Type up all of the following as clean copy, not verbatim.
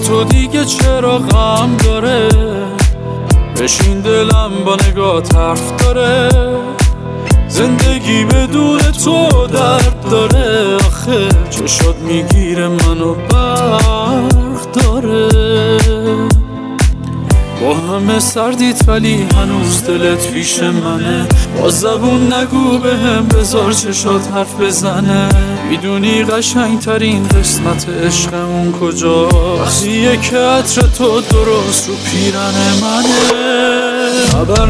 تو دیگه چرا غم داره؟ بشین دلم با نگات حرف داره. زندگی بدون تو درد داره. آخه چشات میگیره منو برق داره. با همه سردیت ولی هنوز دلت پیش منه. با زبون نگو بهم بذار چشات حرف بزنه. میدونی قشنگ ترین قسمت عشقمون کجا؟ وقتیه که عطر تو درست رو پیرن منه. خبر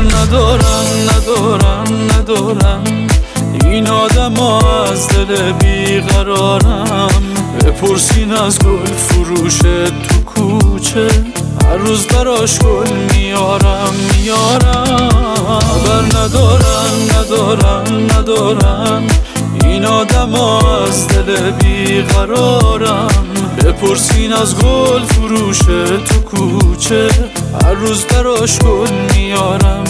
ندارم این آدم ها از دل بیقرارم. بپرسین از گل فروش تو کوچه، هر روز براش گل میارم. خبر ندارم این آدم ها از دل بیقرارم. بپرسین از گل فروش تو کوچه، هر روز براش گل میارم.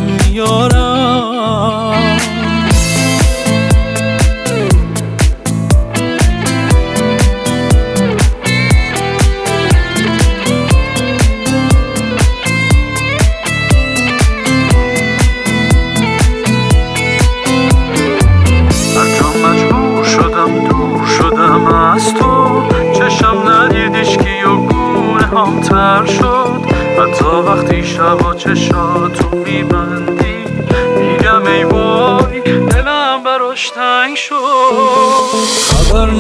دور شدم از تو، چشم ندیدیش کی و گونه هم تر شد. حتی وقتی شبا چشاتو میبندی میگم ای وای دلم براش تنگ شد. خبر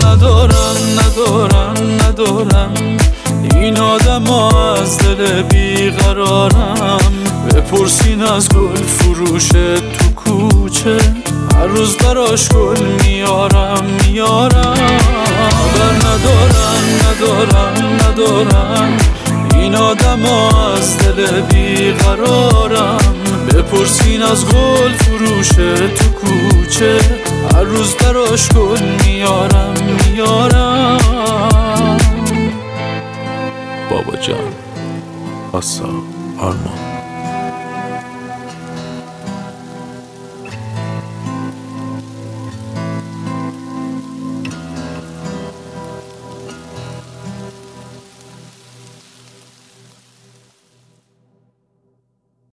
ندارم این آدم ها از دل بیقرارم. بپرسین از گل فروش تو کوچه، هر روز براش گل میارم. خبر ندارم این آدم ها از دل بیقرارم. بپرسین از گل فروش تو کوچه، هر روز براش گل میارم. بابا جان، آسا آرمان.